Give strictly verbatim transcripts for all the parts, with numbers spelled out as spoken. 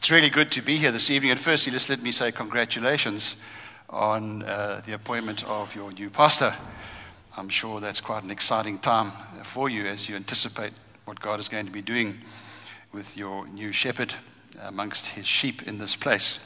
It's really good to be here this evening. And firstly, just let me say congratulations on uh, the appointment of your new pastor. I'm sure that's quite an exciting time for you as you anticipate what God is going to be doing with your new shepherd amongst his sheep in this place.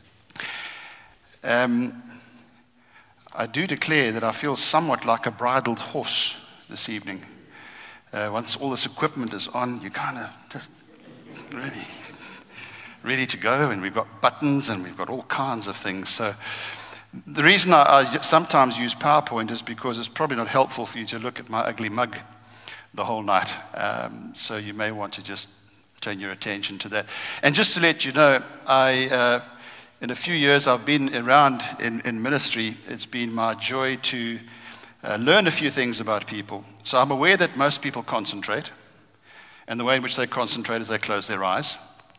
Um, I do declare that I feel somewhat like a bridled horse this evening. Uh, once all this equipment is on, you kind of just really ready to go, and we've got buttons and we've got all kinds of things. So the reason I, I sometimes use PowerPoint is because it's probably not helpful for you to look at my ugly mug the whole night. Um, so you may want to just turn your attention to that. And just to let you know, I, uh, in a few years I've been around in, in ministry, it's been my joy to uh, learn a few things about people. So I'm aware that most people concentrate, and the way in which they concentrate is they close their eyes.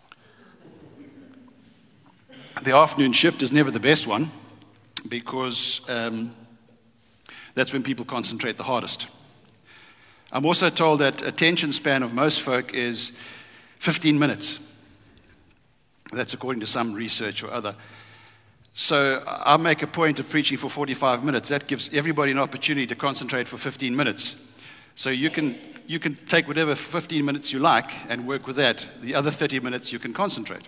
The afternoon shift is never the best one because um, that's when people concentrate the hardest. I'm also told that attention span of most folk is fifteen minutes. That's according to some research or other. So I make a point of preaching for forty-five minutes. That gives everybody an opportunity to concentrate for fifteen minutes. So you can you can take whatever fifteen minutes you like and work with that. The other thirty minutes you can concentrate.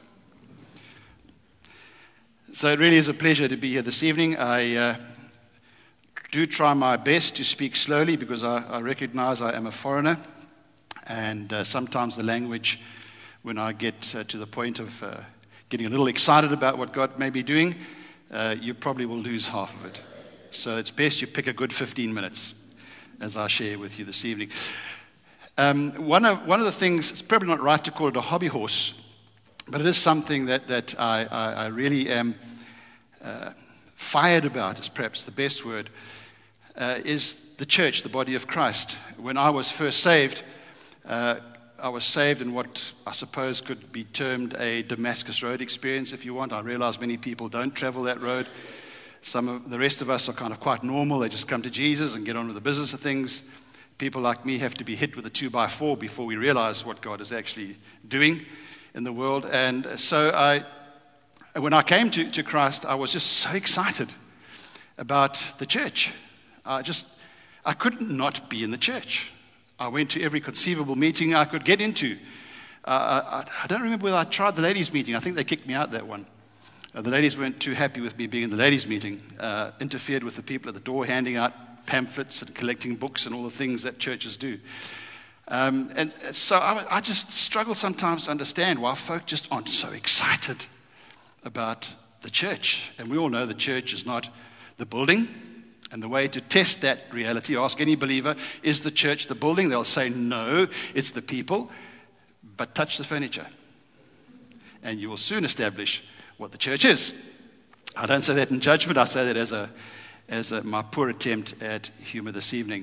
So it really is a pleasure to be here this evening. I uh, do try my best to speak slowly because I, I recognize I am a foreigner, and uh, sometimes the language, when I get uh, to the point of uh, getting a little excited about what God may be doing, uh, you probably will lose half of it. So it's best you pick a good fifteen minutes as I share with you this evening. Um, one of one of the things, it's probably not right to call it a hobby horse, but it is something that, that I, I, I really am uh, fired about, is perhaps the best word, uh, is the church, the body of Christ. When I was first saved, uh, I was saved in what I suppose could be termed a Damascus Road experience, if you want. I realize many people don't travel that road. Some of the rest of us are kind of quite normal. They just come to Jesus and get on with the business of things. People like me have to be hit with a two by four before we realize what God is actually doing in the world. And so I, when I came to, to Christ, I was just so excited about the church. I just, I couldn't not be in the church. I went to every conceivable meeting I could get into. Uh, I, I don't remember whether I tried the ladies' meeting. I think they kicked me out that one. Uh, the ladies weren't too happy with me being in the ladies' meeting, uh, interfered with the people at the door handing out pamphlets and collecting books and all the things that churches do. Um, and so I, I just struggle sometimes to understand why folk just aren't so excited about the church. And we all know the church is not the building. And the way to test that reality, ask any believer, is the church the building? They'll say, no, it's the people. But touch the furniture, and you will soon establish what the church is. I don't say that in judgment. I say that as a, as a, my poor attempt at humor this evening.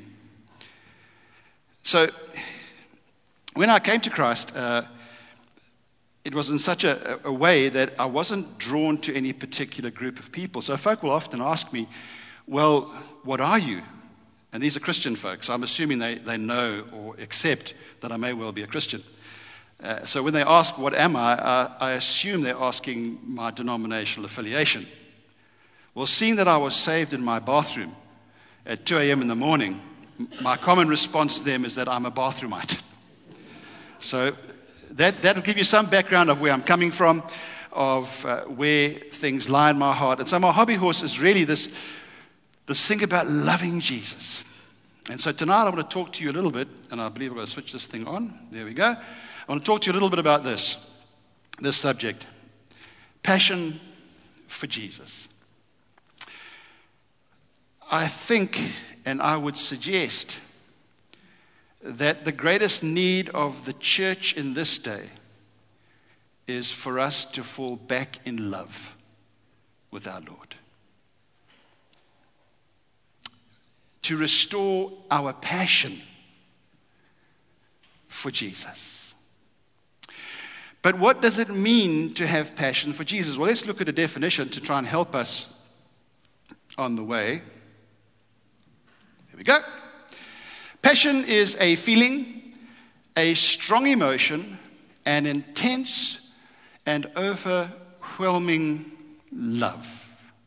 So, when I came to Christ, uh, it was in such a, a way that I wasn't drawn to any particular group of people. So folk will often ask me, well, what are you? And these are Christian folks. I'm assuming they, they know or accept that I may well be a Christian. Uh, so when they ask, what am I, uh, I assume they're asking my denominational affiliation. Well, seeing that I was saved in my bathroom at two a.m. in the morning, my common response to them is that I'm a bathroomite. So that, that'll give you some background of where I'm coming from, of uh, where things lie in my heart. And so my hobby horse is really this, this thing about loving Jesus. And so tonight I want to talk to you a little bit, and I believe I'm going to switch this thing on. There we go. I want to talk to you a little bit about this, this subject, passion for Jesus. I think, and I would suggest, that the greatest need of the church in this day is for us to fall back in love with our Lord. To restore our passion for Jesus. But what does it mean to have passion for Jesus? Well, let's look at a definition to try and help us on the way. Here we go. Passion is a feeling, a strong emotion, an intense and overwhelming love.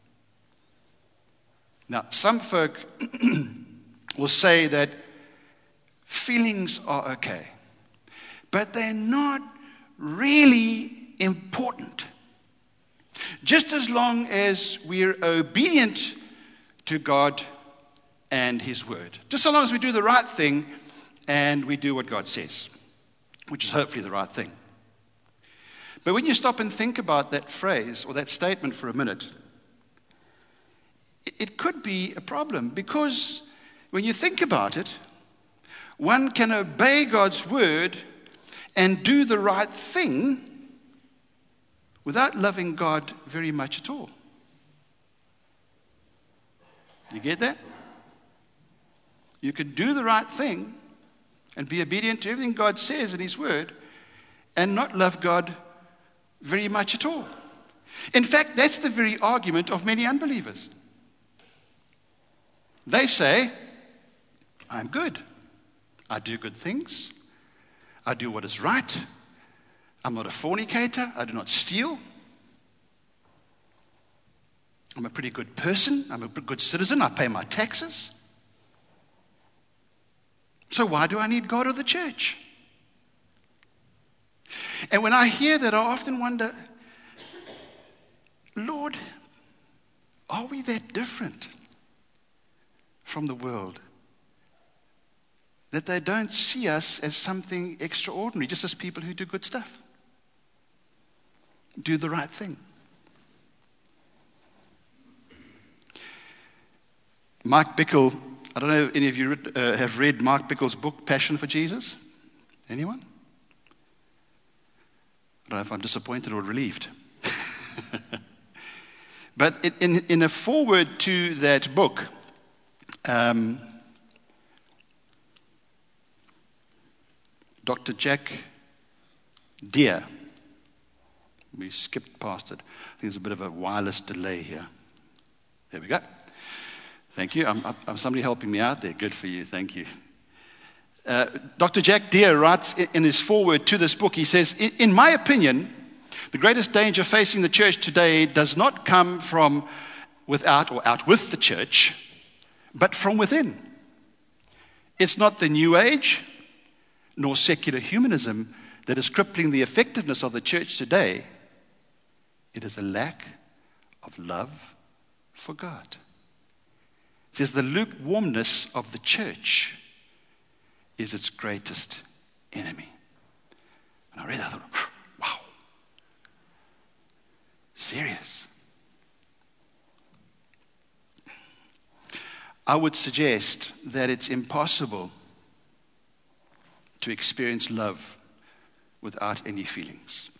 Now, some folk will say that feelings are okay, but they're not really important. Just as long as we're obedient to God and His Word. Just so long as we do the right thing and we do what God says, which is hopefully the right thing. But when you stop and think about that phrase or that statement for a minute, it could be a problem, because when you think about it, one can obey God's word and do the right thing without loving God very much at all. You get that? You can do the right thing and be obedient to everything God says in His word and not love God very much at all. In fact, that's the very argument of many unbelievers. They say, I'm good. I do good things. I do what is right. I'm not a fornicator. I do not steal. I'm a pretty good person. I'm a good citizen. I pay my taxes. So why do I need God or the church? And when I hear that, I often wonder, Lord, are we that different from the world, that they don't see us as something extraordinary, just as people who do good stuff, do the right thing? Mark Bickle, I don't know if any of you read, uh, have read Mark Bickle's book, Passion for Jesus? Anyone? I don't know if I'm disappointed or relieved. But in, in a foreword to that book, um, Doctor Jack Deere, we skipped past it. I think there's a bit of a wireless delay here. There we go. Thank you. I'm, I'm somebody helping me out there. Good for you. Thank you. Uh, Doctor Jack Deere writes in his foreword to this book, he says, in, in my opinion, the greatest danger facing the church today does not come from without or out with the church, but from within. It's not the New Age nor secular humanism that is crippling the effectiveness of the church today. It is a lack of love for God. It says the lukewarmness of the church is its greatest enemy. And I read that, I thought, wow, serious. I would suggest that it's impossible to experience love without any feelings.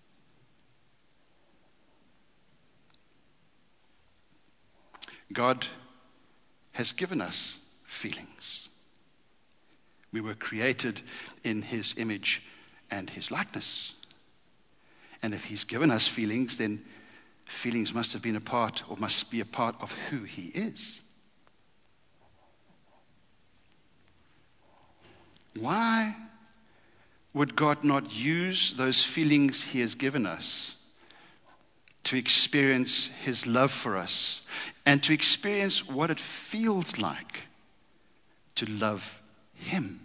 God has given us feelings. We were created in His image and His likeness. And if He's given us feelings, then feelings must have been a part or must be a part of who He is. Why would God not use those feelings He has given us to experience His love for us and to experience what it feels like to love Him?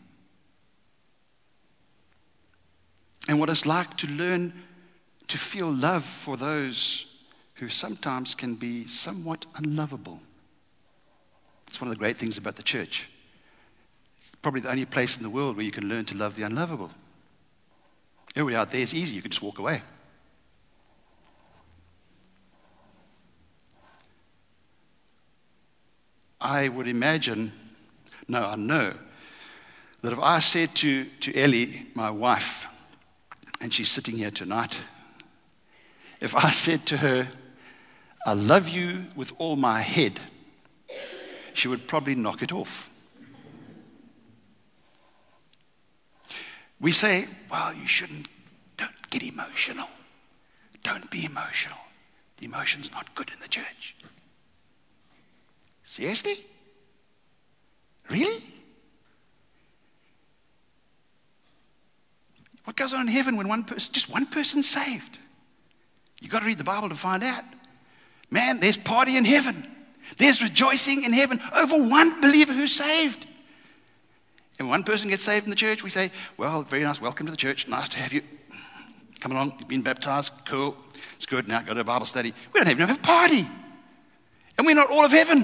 And what it's like to learn to feel love for those who sometimes can be somewhat unlovable. It's one of the great things about the church. It's probably the only place in the world where you can learn to love the unlovable. Everybody out there is easy. You can just walk away. I would imagine, no, I know, that if I said to, to Ellie, my wife, and she's sitting here tonight, if I said to her, I love you with all my head, she would probably knock it off. We say, well, you shouldn't, don't get emotional. Don't be emotional. The emotion's not good in the church. Seriously? Really? What goes on in heaven when one person, just one person's saved? You've got to read the Bible to find out. Man, there's party in heaven. There's rejoicing in heaven over one believer who's saved. And one person gets saved in the church, we say, well, very nice, welcome to the church, nice to have you. Come along, you've been baptized, cool, it's good, now go to a Bible study. We don't even have a party. And we're not all of heaven.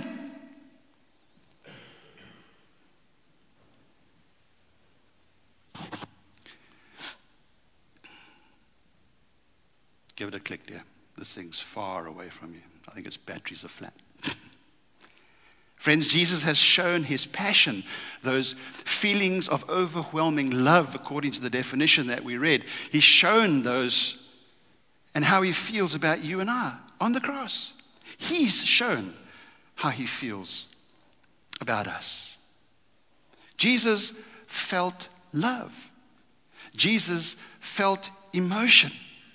Give it a click, dear. This thing's far away from you. I think its batteries are flat. Friends, Jesus has shown his passion, those feelings of overwhelming love, according to the definition that we read. He's shown those and how he feels about you and I on the cross. He's shown how he feels about us. Jesus felt love. Jesus felt emotion.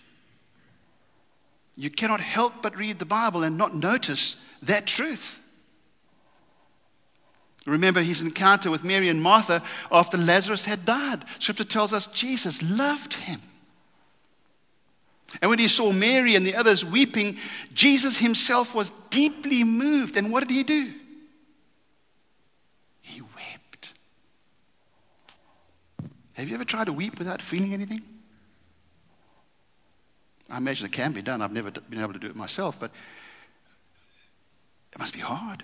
You cannot help but read the Bible and not notice that truth. Remember his encounter with Mary and Martha after Lazarus had died. Scripture tells us Jesus loved him. And when he saw Mary and the others weeping, Jesus himself was deeply moved. And what did he do? He wept. Have you ever tried to weep without feeling anything? I imagine it can be done. I've never been able to do it myself, but it must be hard.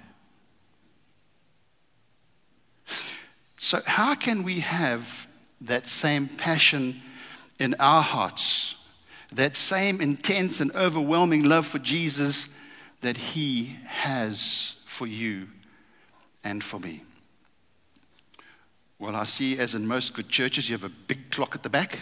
So how can we have that same passion in our hearts, that same intense and overwhelming love for Jesus that he has for you and for me? Well, I see, as in most good churches, you have a big clock at the back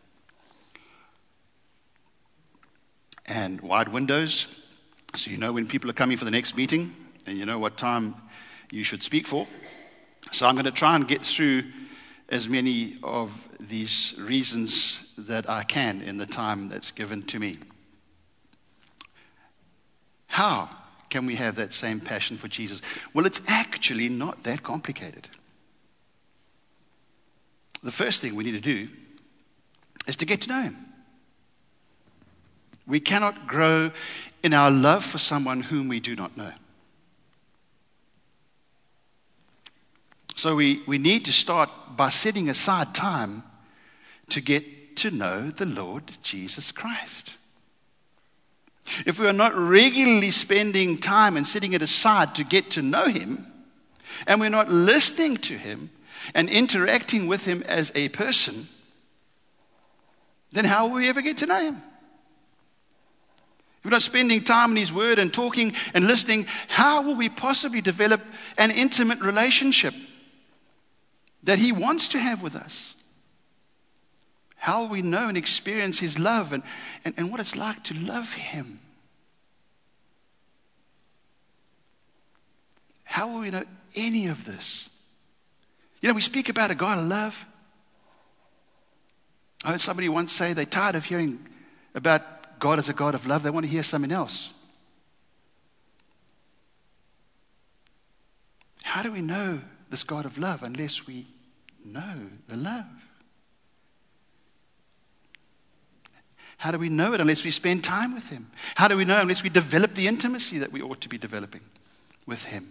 and wide windows, so you know when people are coming for the next meeting and you know what time you should speak for. So I'm going to try and get through as many of these reasons that I can in the time that's given to me. How can we have that same passion for Jesus? Well, it's actually not that complicated. The first thing we need to do is to get to know him. We cannot grow in our love for someone whom we do not know. So we, we need to start by setting aside time to get to know the Lord Jesus Christ. If we are not regularly spending time and setting it aside to get to know him, and we're not listening to him and interacting with him as a person, then how will we ever get to know him? If we're not spending time in his word and talking and listening, how will we possibly develop an intimate relationship that he wants to have with us? How will we know and experience his love and, and, and what it's like to love him? How will we know any of this? You know, we speak about a God of love. I heard somebody once say they're tired of hearing about God as a God of love. They want to hear something else. How do we know this God of love unless we know the love? How do we know it unless we spend time with him? How do we know unless we develop the intimacy that we ought to be developing with him?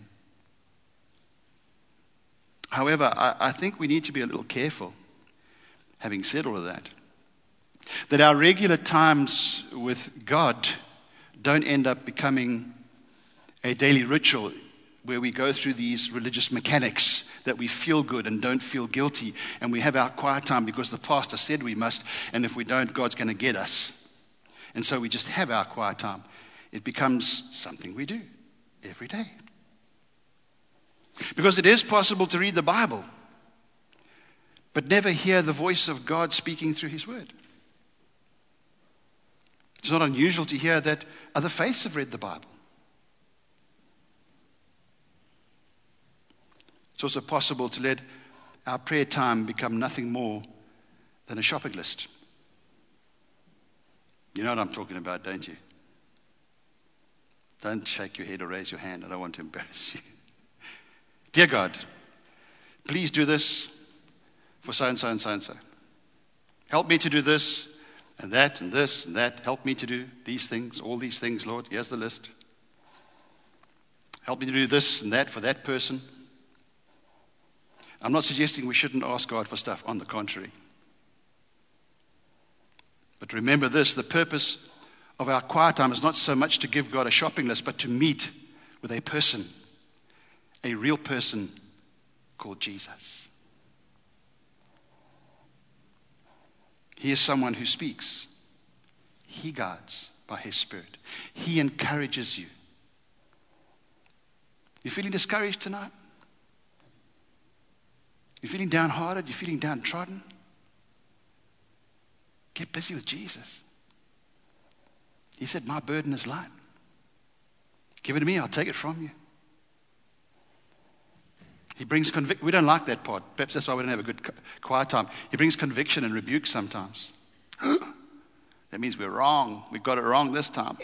However, I, I think we need to be a little careful, having said all of that, that our regular times with God don't end up becoming a daily ritual where we go through these religious mechanics that we feel good and don't feel guilty, and we have our quiet time because the pastor said we must, and if we don't, God's going to get us. And so we just have our quiet time. It becomes something we do every day. Because it is possible to read the Bible, but never hear the voice of God speaking through his word. It's not unusual to hear that other faiths have read the Bible. It's also possible to let our prayer time become nothing more than a shopping list. You know what I'm talking about, don't you? Don't shake your head or raise your hand. I don't want to embarrass you. Dear God, please do this for so-and-so and so-and-so. Help me to do this and that and this and that. Help me to do these things, all these things, Lord. Here's the list. Help me to do this and that for that person. I'm not suggesting we shouldn't ask God for stuff. On the contrary. But remember this, the purpose of our quiet time is not so much to give God a shopping list, but to meet with a person, a real person called Jesus. He is someone who speaks. He guides by his Spirit. He encourages you. You feeling discouraged tonight? You feeling downhearted? You feeling downtrodden? Get busy with Jesus. He said, my burden is light. Give it to me, I'll take it from you. He brings conviction. We don't like that part. Perhaps that's why we don't have a good quiet time. He brings conviction and rebuke sometimes. That means we're wrong. We got it wrong this time.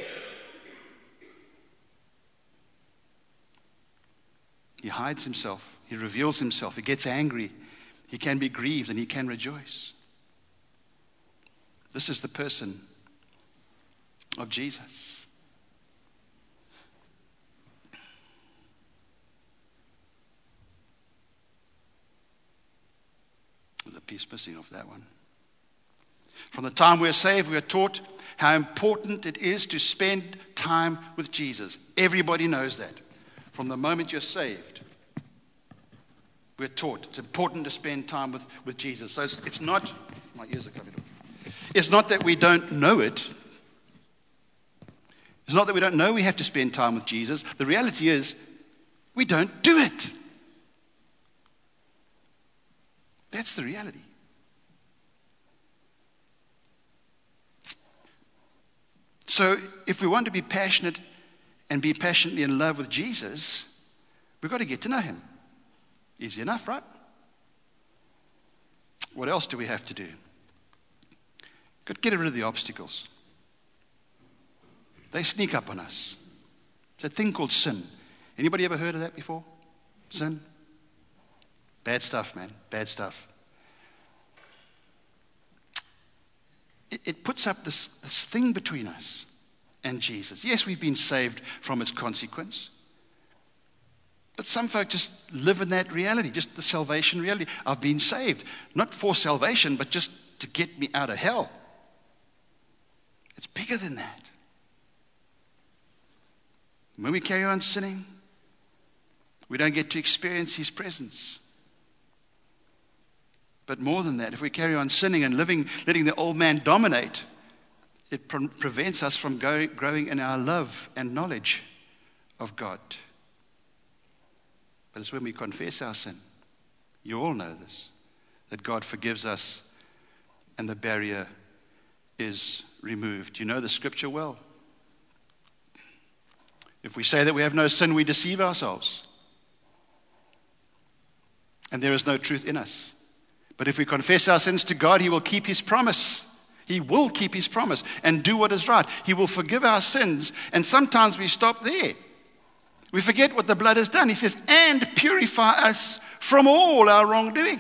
He hides himself. He reveals himself. He gets angry. He can be grieved and he can rejoice. This is the person of Jesus. There's a piece missing off that one. From the time we are saved, we are taught how important it is to spend time with Jesus. Everybody knows that. From the moment you're saved, we're taught it's important to spend time with, with Jesus. So it's, it's not, my ears are covered off. It's not that we don't know it. It's not that we don't know we have to spend time with Jesus. The reality is, we don't do it. That's the reality. So if we want to be passionate and be passionately in love with Jesus, we've got to get to know him. Easy enough, right? What else do we have to do? Got to get rid of the obstacles. They sneak up on us. It's a thing called sin. Anybody ever heard of that before? Sin? Bad stuff, man. Bad stuff. It, it puts up this, this thing between us and Jesus. Yes, we've been saved from its consequence. But some folk just live in that reality, just the salvation reality. I've been saved, not for salvation, but just to get me out of hell. It's bigger than that. When we carry on sinning, we don't get to experience his presence. But more than that, if we carry on sinning and living, letting the old man dominate, it pre- prevents us from go, growing in our love and knowledge of God. But it's when we confess our sin, you all know this, that God forgives us and the barrier is removed. You know the scripture well. If we say that we have no sin, we deceive ourselves. And there is no truth in us. But if we confess our sins to God, he will keep his promise. He will keep his promise and do what is right. He will forgive our sins. And sometimes we stop there. We forget what the blood has done. He says, and purify us from all our wrongdoing.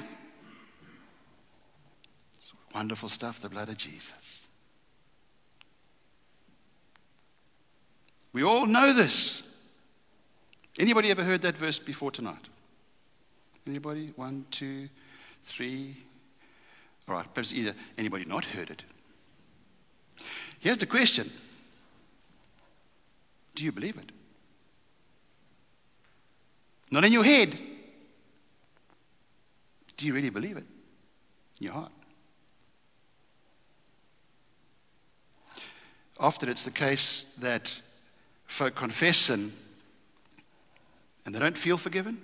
It's wonderful stuff, the blood of Jesus. We all know this. Anybody ever heard that verse before tonight? Anybody? One, two, three. All right, perhaps either anybody not heard it. Here's the question. Do you believe it? Not in your head. Do you really believe it? In your heart. Often it's the case that folk confess sin and they don't feel forgiven.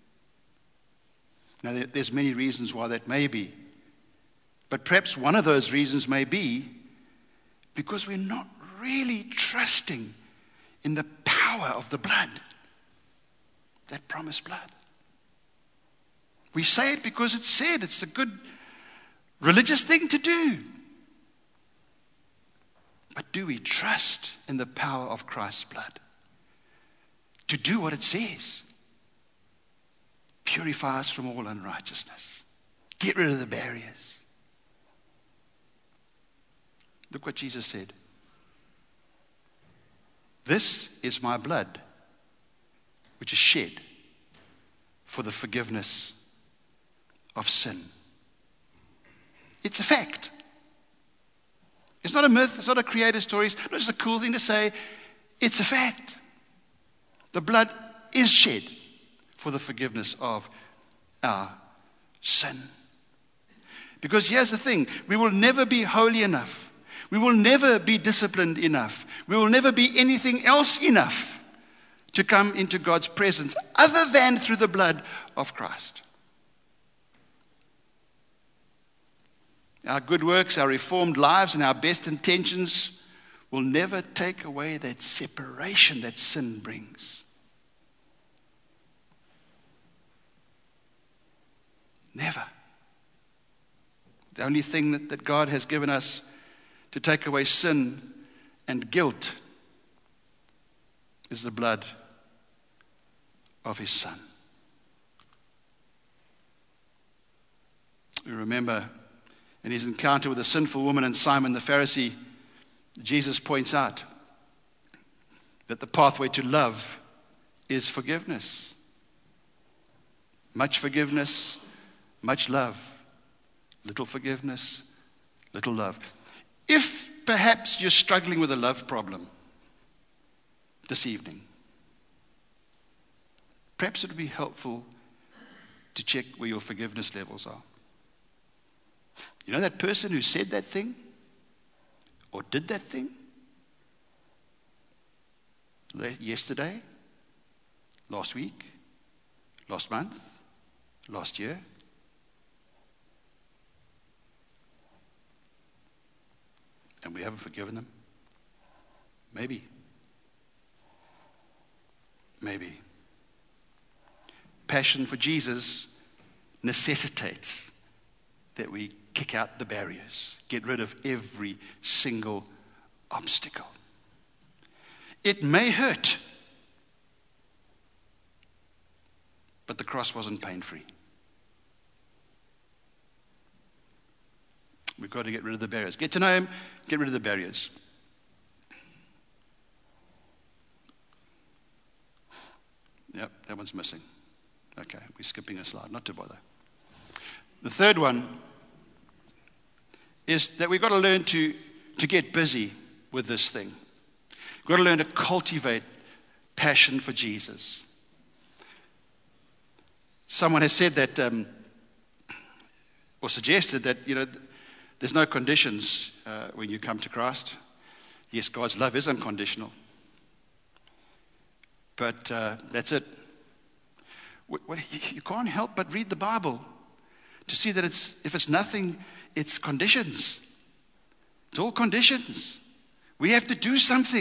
Now, there's many reasons why that may be. But perhaps one of those reasons may be because we're not really trusting in the power of the blood, that promised blood. We say it because it's said. It's a good religious thing to do. But do we trust in the power of Christ's blood to do what it says? Purify us from all unrighteousness. Get rid of the barriers. Look what Jesus said. This is my blood, which is shed for the forgiveness of sin. It's a fact. It's not a myth. It's not a creator story. It's not just a cool thing to say. It's a fact. The blood is shed for the forgiveness of our sin. Because here's the thing. We will never be holy enough. We will never be disciplined enough. We will never be anything else enough to come into God's presence other than through the blood of Christ. Our good works, our reformed lives, and our best intentions will never take away that separation that sin brings. Never. The only thing that, that God has given us to take away sin and guilt is the blood of his Son. We remember in his encounter with the sinful woman and Simon the Pharisee, Jesus points out that the pathway to love is forgiveness. Much forgiveness, much love. Little forgiveness, little love. If perhaps you're struggling with a love problem this evening, perhaps it would be helpful to check where your forgiveness levels are. You know that person who said that thing or did that thing yesterday, last week, last month, last year? And we haven't forgiven them? Maybe. Maybe. Passion for Jesus necessitates that we kick out the barriers, get rid of every single obstacle. It may hurt, but the cross wasn't pain-free. We've got to get rid of the barriers. Get to know him, get rid of the barriers. Yep, that one's missing. Okay, we're skipping a slide, not to bother. The third one is that we've got to learn to, to get busy with this thing. We've got to learn to cultivate passion for Jesus. Someone has said that, um, or suggested that, you know, there's no conditions uh, when you come to Christ. Yes, God's love is unconditional. But uh, that's it. You can't help but read the Bible to see that it's, if it's nothing, it's conditions. It's all conditions. We have to do something.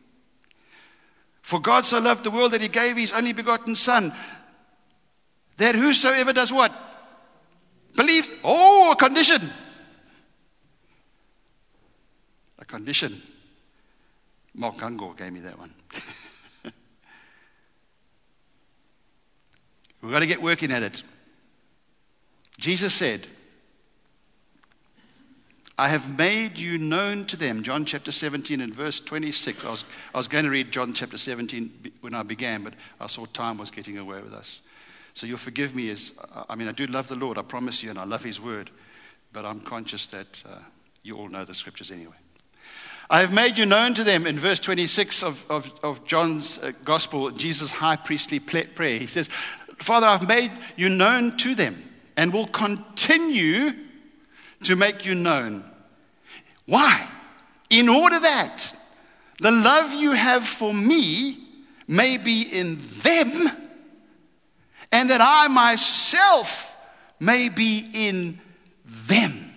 For God so loved the world that he gave his only begotten Son, that whosoever does what? Believe. Oh, a condition. A condition. Mark Gungor gave me that one. We've got to get working at it. Jesus said, I have made you known to them. John chapter seventeen and verse twenty-six. I was, I was going to read John chapter seventeen when I began, but I saw time was getting away with us. So you'll forgive me as, I mean, I do love the Lord, I promise you, and I love his word. But I'm conscious that uh, you all know the scriptures anyway. I have made you known to them in verse twenty-six of, of, of John's uh, gospel, Jesus' high priestly prayer. He says, Father, I've made you known to them and will continue to make you known. Why? In order that the love you have for me may be in them and that I myself may be in them.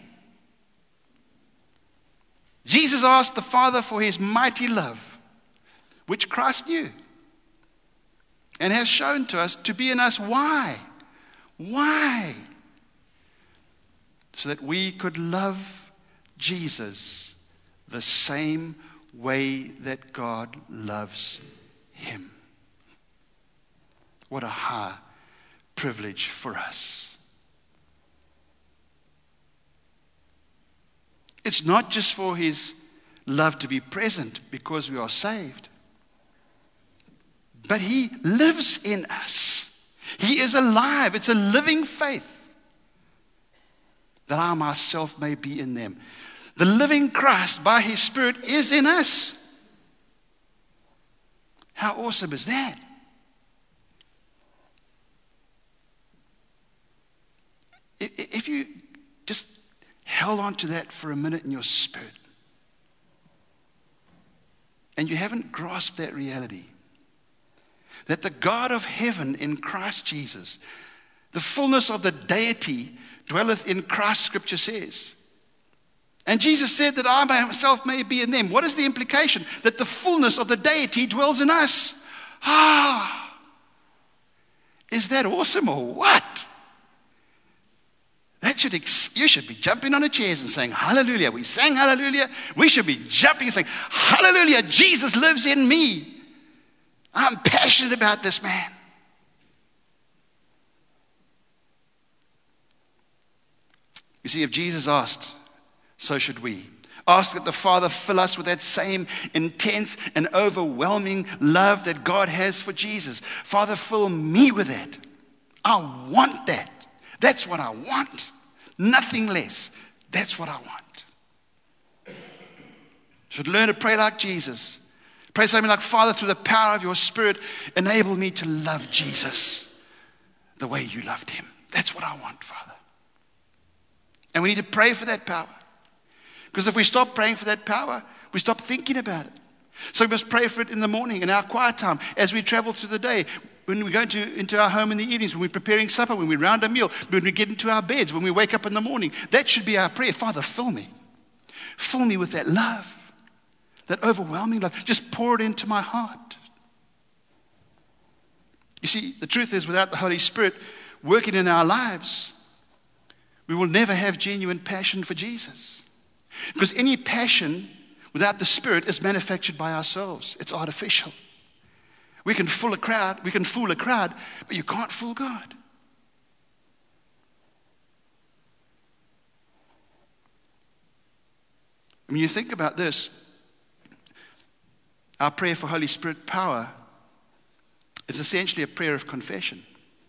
Jesus asked the Father for his mighty love, which Christ knew and has shown to us to be in us. Why? Why? So that we could love Jesus the same way that God loves him. What a high privilege for us. It's not just for his love to be present because we are saved, but he lives in us. He is alive. It's a living faith that I myself may be in them. The living Christ by his Spirit is in us. How awesome is that? If you just held on to that for a minute in your spirit, and you haven't grasped that reality, that the God of heaven in Christ Jesus, the fullness of the deity dwelleth in Christ, Scripture says. And Jesus said that I myself may be in them. What is the implication? That the fullness of the deity dwells in us. Ah, is that awesome or what? That should ex- you should be jumping on the chairs and saying, hallelujah. We sang hallelujah. We should be jumping and saying, hallelujah, Jesus lives in me. I'm passionate about this man. You see, if Jesus asked, so should we. Ask that the Father fill us with that same intense and overwhelming love that God has for Jesus. Father, fill me with that. I want that. That's what I want. Nothing less. That's what I want. Should learn to pray like Jesus. Pray something like, Father, through the power of your Spirit, enable me to love Jesus the way you loved him. That's what I want, Father. And we need to pray for that power. Because if we stop praying for that power, we stop thinking about it. So we must pray for it in the morning, in our quiet time, as we travel through the day, when we go into, into our home in the evenings, when we're preparing supper, when we round a meal, when we get into our beds, when we wake up in the morning. That should be our prayer. Father, fill me. Fill me with that love, that overwhelming love. Just pour it into my heart. You see, the truth is, without the Holy Spirit working in our lives, we will never have genuine passion for Jesus. Because any passion without the Spirit is manufactured by ourselves. It's artificial. We can fool a crowd, we can fool a crowd, but you can't fool God. I mean, you think about this. Our prayer for Holy Spirit power is essentially a prayer of confession.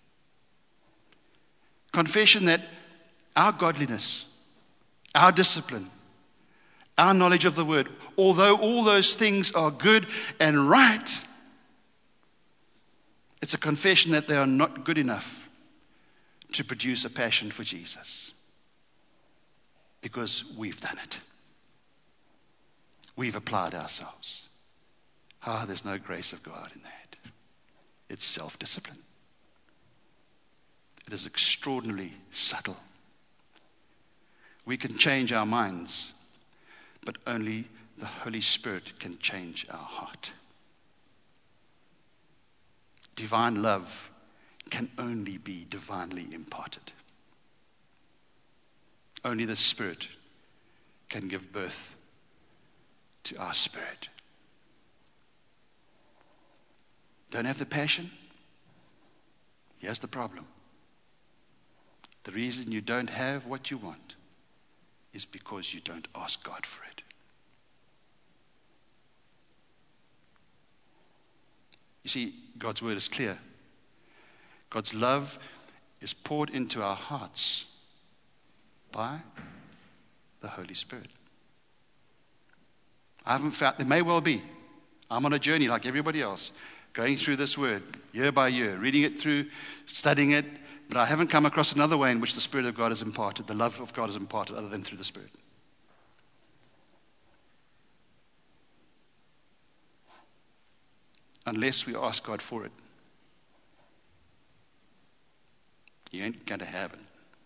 Confession that our godliness, our discipline, our knowledge of the word, although all those things are good and right, it's a confession that they are not good enough to produce a passion for Jesus. Because we've done it. We've applied ourselves. Ah, there's no grace of God in that. It's self-discipline. It is extraordinarily subtle. We can change our minds, but only the Holy Spirit can change our heart. Divine love can only be divinely imparted. Only the Spirit can give birth to our spirit. Don't have the passion? Here's the problem. The reason you don't have what you want is because you don't ask God for it. You see, God's word is clear. God's love is poured into our hearts by the Holy Spirit. I haven't found, there may well be. I'm on a journey like everybody else, going through this word year by year, reading it through, studying it, but I haven't come across another way in which the Spirit of God is imparted, the love of God is imparted, other than through the Spirit. Unless we ask God for it, you ain't going to have it.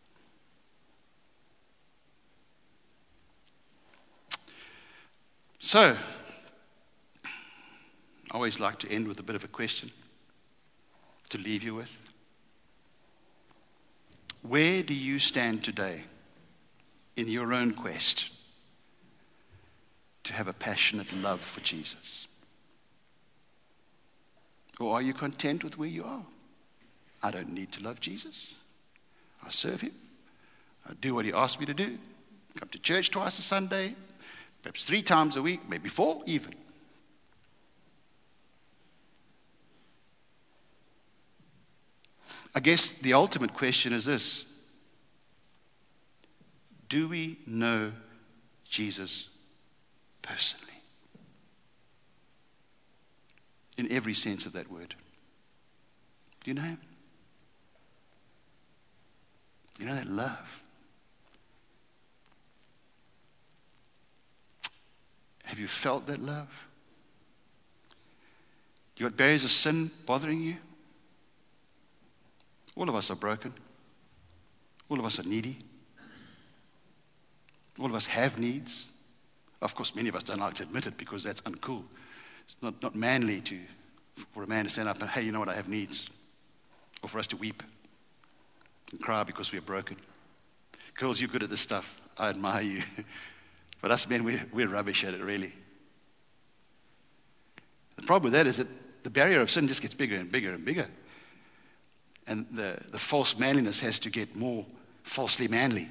So, I always like to end with a bit of a question to leave you with. Where do you stand today in your own quest to have a passionate love for Jesus? Or are you content with where you are? I don't need to love Jesus. I serve him. I do what he asks me to do. come to church twice a Sunday, perhaps three times a week, maybe four even. I guess the ultimate question is this: do we know Jesus personally? In every sense of that word. Do you know him? You know that love? Have you felt that love? You got barriers of sin bothering you? All of us are broken. All of us are needy. All of us have needs. Of course, many of us don't like to admit it because that's uncool. It's not, not manly to, for a man to stand up and, hey, you know what, I have needs. Or for us to weep and cry because we're broken. Girls, you're good at this stuff. I admire you. But us men, we're, we're rubbish at it, really. The problem with that is that the barrier of sin just gets bigger and bigger and bigger. And the, the false manliness has to get more falsely manly.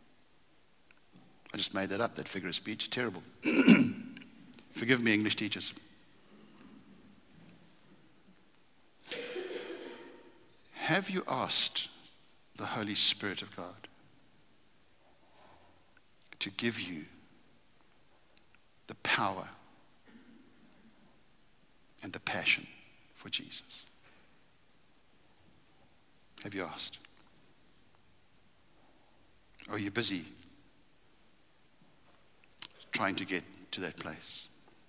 I just made that up, that figure of speech. Terrible. Forgive me, English teachers. Have you asked the Holy Spirit of God to give you the power and the passion for Jesus? Have you asked? Or are you busy trying to get to that place?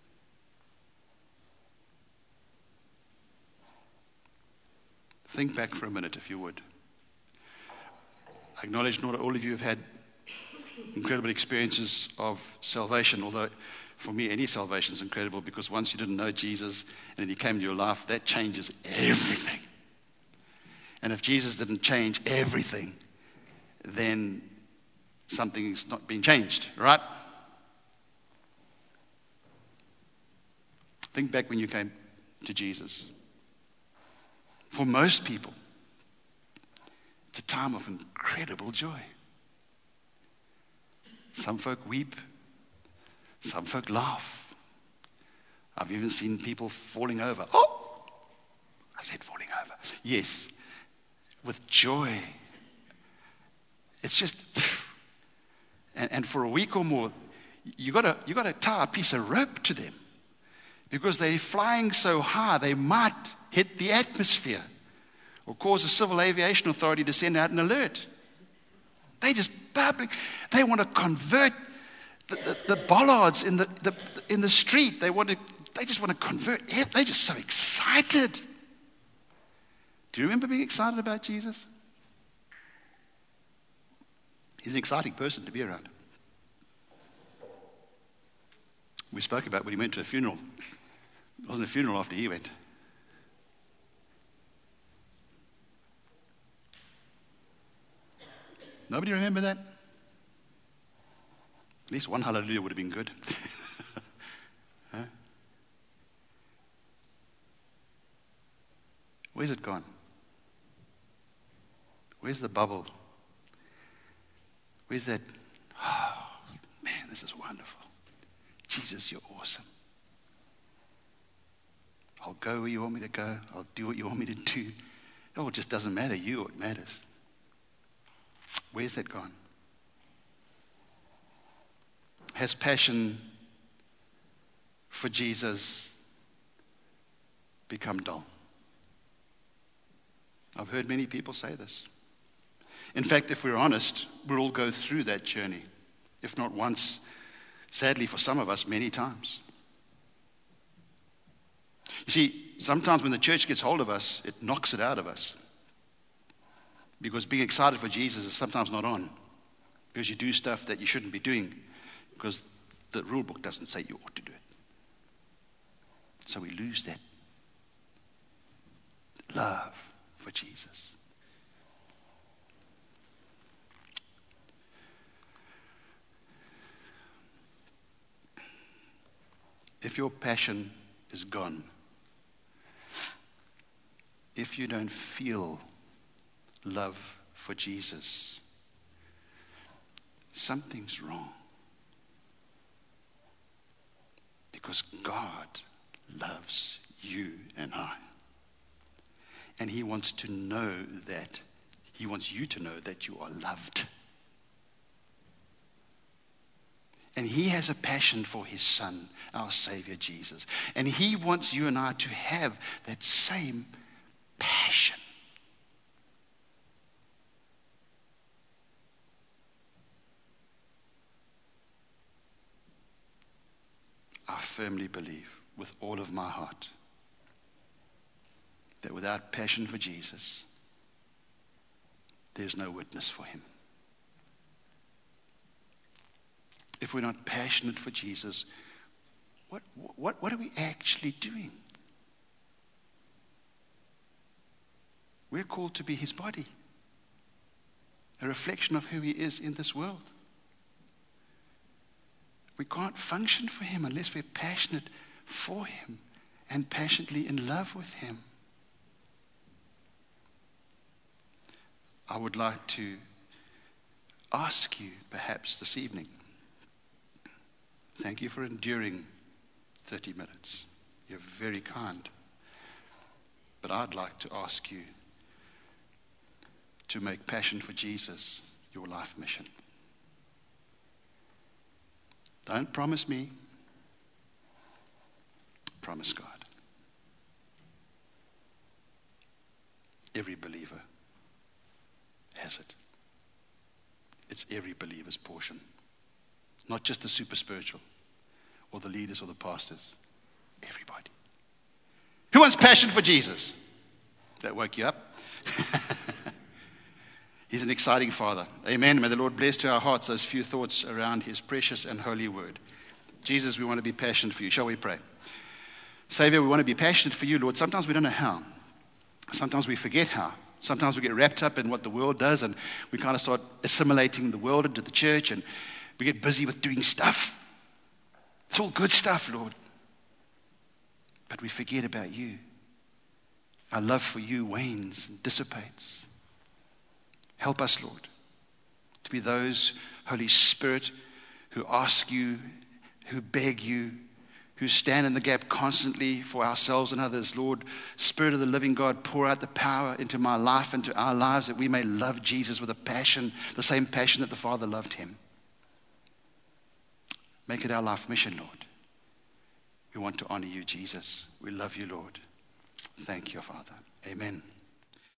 Think back for a minute, if you would. I acknowledge not all of you have had incredible experiences of salvation, although for me, any salvation is incredible, because once you didn't know Jesus and then he came into your life, that changes everything. And if Jesus didn't change everything, then something's not been changed, right? Think back when you came to Jesus. For most people, it's a time of incredible joy. Some folk weep, some folk laugh. I've even seen people falling over. Oh, I said falling over. Yes, with joy. It's just, and, and for a week or more, you got to you got to tie a piece of rope to them, because they're flying so high they might hit the atmosphere or cause a civil aviation authority to send out an alert. They just bubbling. They want to convert the, the, the bollards in the, the in the street. They want to. They just want to convert. They're just so excited. Do you remember being excited about Jesus? He's an exciting person to be around. We spoke about when he went to a funeral. It wasn't a funeral after he went. Nobody remember that? At least one hallelujah would have been good. Huh? Where's it gone? Where's the bubble? Where's that? Oh, man, this is wonderful. Jesus, you're awesome. I'll go where you want me to go. I'll do what you want me to do. Oh, it just doesn't matter. You, it matters. Where's that gone? Has passion for Jesus become dull? I've heard many people say this. In fact, if we're honest, we'll all go through that journey. If not once, sadly for some of us, many times. You see, sometimes when the church gets hold of us, it knocks it out of us. Because being excited for Jesus is sometimes not on. Because you do stuff that you shouldn't be doing. Because the rule book doesn't say you ought to do it. So we lose that love for Jesus. If your passion is gone, if you don't feel love for Jesus, something's wrong. Because God loves you and I. And he wants to know that, he wants you to know that you are loved. And he has a passion for his son, our Savior Jesus. And he wants you and I to have that same passion. I firmly believe with all of my heart that without passion for Jesus, there's no witness for him. If we're not passionate for Jesus, what, what, what are we actually doing? We're called to be his body, a reflection of who he is in this world. We can't function for him unless we're passionate for him and passionately in love with him. I would like to ask you perhaps this evening, thank you for enduring thirty minutes. You're very kind. But I'd like to ask you to make passion for Jesus your life mission. Don't promise me. Promise God. Every believer has it. It's every believer's portion. Not just the super spiritual or the leaders or the pastors. Everybody. Who wants passion for Jesus? That woke you up? He's an exciting Father. Amen. May the Lord bless to our hearts those few thoughts around his precious and holy word. Jesus, we want to be passionate for you. Shall we pray? Savior, we want to be passionate for you, Lord. Sometimes we don't know how. Sometimes we forget how. Sometimes we get wrapped up in what the world does, and we kind of start assimilating the world into the church, and we get busy with doing stuff. It's all good stuff, Lord. But we forget about you. Our love for you wanes and dissipates. Help us, Lord, to be those, Holy Spirit, who ask you, who beg you, who stand in the gap constantly for ourselves and others. Lord, Spirit of the living God, pour out the power into my life, into our lives, that we may love Jesus with a passion, the same passion that the Father loved him. Make it our life mission, Lord. We want to honor you, Jesus. We love you, Lord. Thank you, Father. Amen.